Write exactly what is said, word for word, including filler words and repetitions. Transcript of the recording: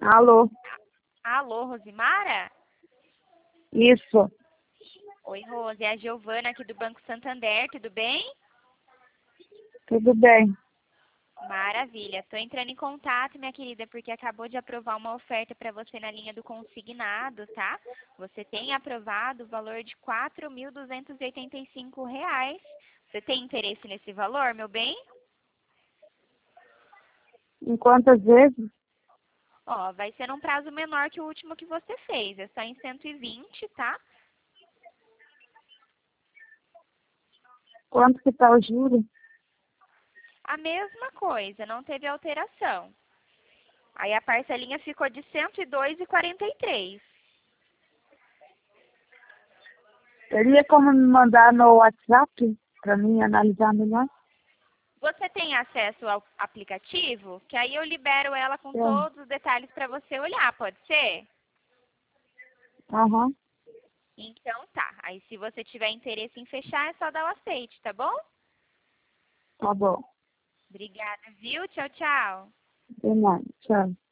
Alô? Alô, Rosimara? Isso. Oi, Rose, é a Giovana aqui do Banco Santander, tudo bem? Tudo bem. Maravilha, estou entrando em contato, minha querida, porque acabou de aprovar uma oferta para você na linha do consignado, tá? Você tem aprovado o valor de quatro mil duzentos e oitenta e cinco reais. Você tem interesse nesse valor, meu bem? Em quantas vezes? Ó, vai ser num prazo menor que o último que você fez, é só em cento e vinte, tá? Quanto que tá o juro? A mesma coisa, não teve alteração. Aí a parcelinha ficou de cento e dois reais e quarenta e três centavos. Teria como me mandar no WhatsApp para mim analisar melhor? Você tem acesso ao aplicativo? Que aí eu libero ela com Tem. todos os detalhes para você olhar, pode ser? Aham. Então tá. Aí se você tiver interesse em fechar, é só dar o aceite, tá bom? Tá bom. Obrigada, viu? Tchau, tchau. De nada. Tchau.